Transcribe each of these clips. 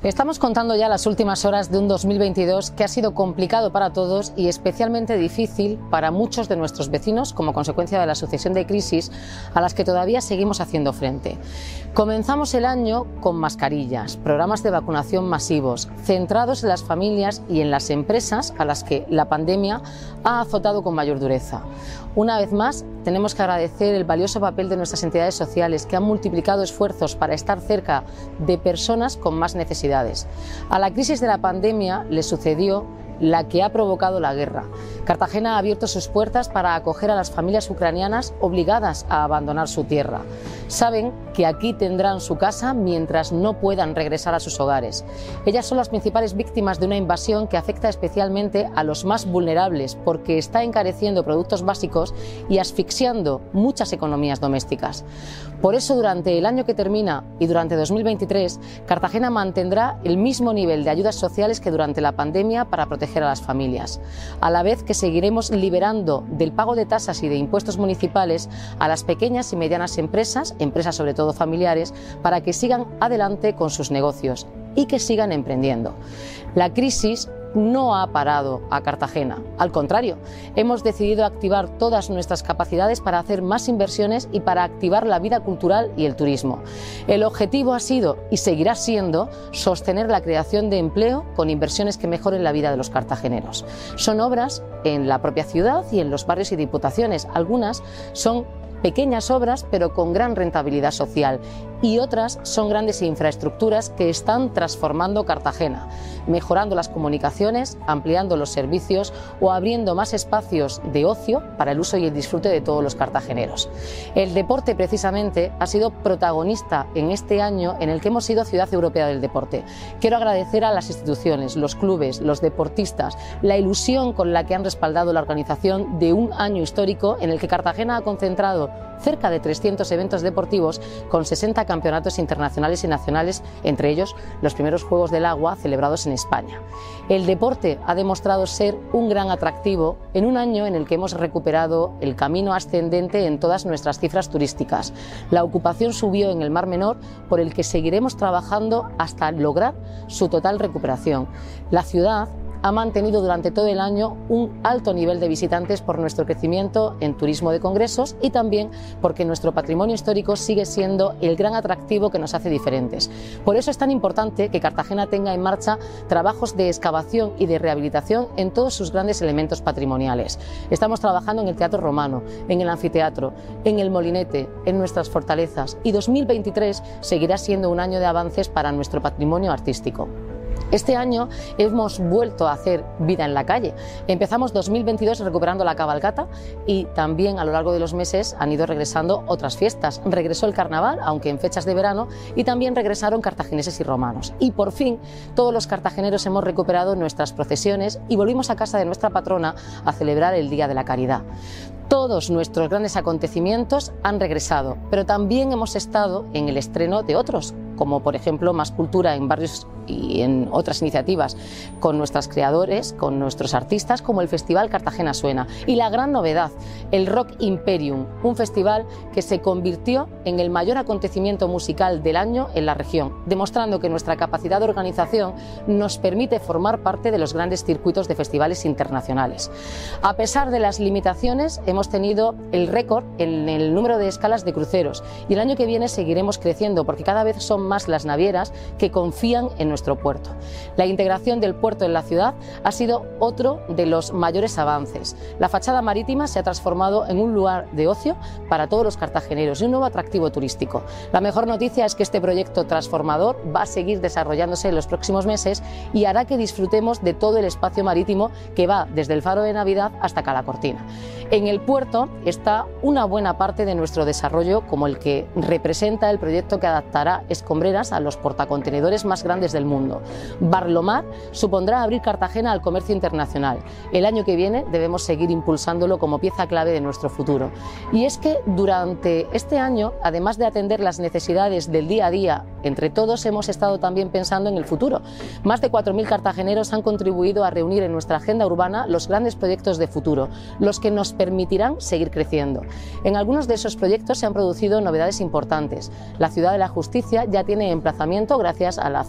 Estamos contando ya las últimas horas de un 2022 que ha sido complicado para todos y especialmente difícil para muchos de nuestros vecinos como consecuencia de la sucesión de crisis a las que todavía seguimos haciendo frente. Comenzamos el año con mascarillas, programas de vacunación masivos, centrados en las familias y en las empresas a las que la pandemia ha azotado con mayor dureza. Una vez más, tenemos que agradecer el valioso papel de nuestras entidades sociales que han multiplicado esfuerzos para estar cerca de personas con más necesidades. A la crisis de la pandemia le sucedió la que ha provocado la guerra. Cartagena ha abierto sus puertas para acoger a las familias ucranianas obligadas a abandonar su tierra. Saben que aquí tendrán su casa mientras no puedan regresar a sus hogares. Ellas son las principales víctimas de una invasión que afecta especialmente a los más vulnerables porque está encareciendo productos básicos y asfixiando muchas economías domésticas. Por eso, durante el año que termina y durante 2023, Cartagena mantendrá el mismo nivel de ayudas sociales que durante la pandemia para proteger a las familias, a la vez que seguiremos liberando del pago de tasas y de impuestos municipales a las pequeñas y medianas empresas sobre todo familiares, para que sigan adelante con sus negocios y que sigan emprendiendo. La crisis no ha parado a Cartagena, al contrario, hemos decidido activar todas nuestras capacidades para hacer más inversiones y para activar la vida cultural y el turismo. El objetivo ha sido y seguirá siendo sostener la creación de empleo con inversiones que mejoren la vida de los cartageneros. Son obras en la propia ciudad y en los barrios y diputaciones. Algunas son pequeñas obras pero con gran rentabilidad social y otras son grandes infraestructuras que están transformando Cartagena, mejorando las comunicaciones, ampliando los servicios o abriendo más espacios de ocio para el uso y el disfrute de todos los cartageneros. El deporte precisamente ha sido protagonista en este año en el que hemos sido Ciudad Europea del Deporte. Quiero agradecer a las instituciones, los clubes, los deportistas, la ilusión con la que han respaldado la organización de un año histórico en el que Cartagena ha concentrado cerca de 300 eventos deportivos con 60 campeonatos internacionales y nacionales, entre ellos los primeros Juegos del Agua celebrados en España. El deporte ha demostrado ser un gran atractivo en un año en el que hemos recuperado el camino ascendente en todas nuestras cifras turísticas. La ocupación subió en el Mar Menor, por el que seguiremos trabajando hasta lograr su total recuperación. La ciudad ha mantenido durante todo el año un alto nivel de visitantes por nuestro crecimiento en turismo de congresos y también porque nuestro patrimonio histórico sigue siendo el gran atractivo que nos hace diferentes. Por eso es tan importante que Cartagena tenga en marcha trabajos de excavación y de rehabilitación en todos sus grandes elementos patrimoniales. Estamos trabajando en el Teatro Romano, en el Anfiteatro, en el Molinete, en nuestras fortalezas, y 2023 seguirá siendo un año de avances para nuestro patrimonio artístico. Este año hemos vuelto a hacer vida en la calle. Empezamos 2022 recuperando la cabalgata y también a lo largo de los meses han ido regresando otras fiestas. Regresó el carnaval, aunque en fechas de verano, y también regresaron cartagineses y romanos. Y por fin todos los cartageneros hemos recuperado nuestras procesiones y volvimos a casa de nuestra patrona a celebrar el Día de la Caridad. Todos nuestros grandes acontecimientos han regresado, pero también hemos estado en el estreno de otros, como por ejemplo Más Cultura en barrios y en otras iniciativas con nuestros creadores, con nuestros artistas, como el Festival Cartagena Suena. Y la gran novedad, el Rock Imperium, un festival que se convirtió en el mayor acontecimiento musical del año en la región, demostrando que nuestra capacidad de organización nos permite formar parte de los grandes circuitos de festivales internacionales. A pesar de las limitaciones, hemos tenido el récord en el número de escalas de cruceros y el año que viene seguiremos creciendo porque cada vez son más las navieras que confían en nuestro puerto. La integración del puerto en la ciudad ha sido otro de los mayores avances. La fachada marítima se ha transformado en un lugar de ocio para todos los cartageneros y un nuevo atractivo turístico. La mejor noticia es que este proyecto transformador va a seguir desarrollándose en los próximos meses y hará que disfrutemos de todo el espacio marítimo que va desde el Faro de Navidad hasta Calacortina. En el puerto está una buena parte de nuestro desarrollo, como el que representa el proyecto que adaptará escombreras a los portacontenedores más grandes del mundo. Barlomar supondrá abrir Cartagena al comercio internacional. El año que viene debemos seguir impulsándolo como pieza clave de nuestro futuro. Y es que durante este año, además de atender las necesidades del día a día, entre todos hemos estado también pensando en el futuro. Más de 4.000 cartageneros han contribuido a reunir en nuestra agenda urbana los grandes proyectos de futuro, los que nos permitirán seguir creciendo. En algunos de esos proyectos se han producido novedades importantes. La Ciudad de la Justicia ya tiene emplazamiento gracias a la cesión de los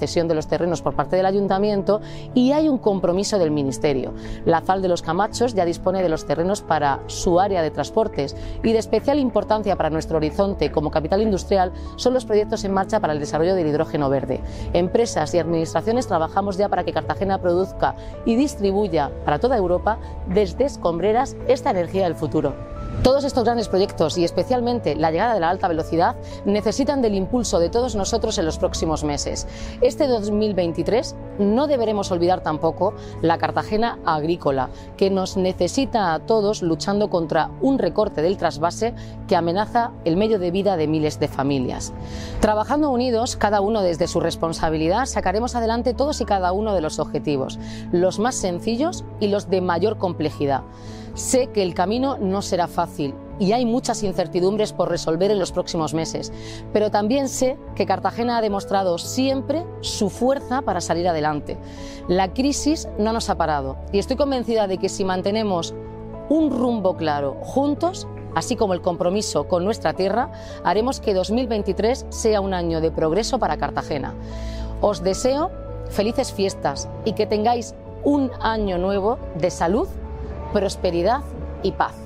los terrenos por parte del Ayuntamiento y hay un compromiso del Ministerio. La Zal de los Camachos ya dispone de los terrenos para su área de transportes y de especial importancia para nuestro horizonte como capital industrial son los proyectos en marcha para el desarrollo del hidrógeno verde. Empresas y administraciones trabajamos ya para que Cartagena produzca y distribuya para toda Europa desde escombreras esta energía del futuro. Todos estos grandes proyectos y especialmente la llegada de la alta velocidad necesitan del impulso de todos nosotros en los próximos meses. Este 2023 no deberemos olvidar tampoco la Cartagena agrícola, que nos necesita a todos luchando contra un recorte del trasvase que amenaza el medio de vida de miles de familias. Trabajando unidos, cada uno desde su responsabilidad, sacaremos adelante todos y cada uno de los objetivos, los más sencillos y los de mayor complejidad. Sé que el camino no será fácil y hay muchas incertidumbres por resolver en los próximos meses, pero también sé que Cartagena ha demostrado siempre su fuerza para salir adelante. La crisis no nos ha parado y estoy convencida de que si mantenemos un rumbo claro juntos, así como el compromiso con nuestra tierra, haremos que 2023 sea un año de progreso para Cartagena. Os deseo felices fiestas y que tengáis un año nuevo de salud, prosperidad y paz.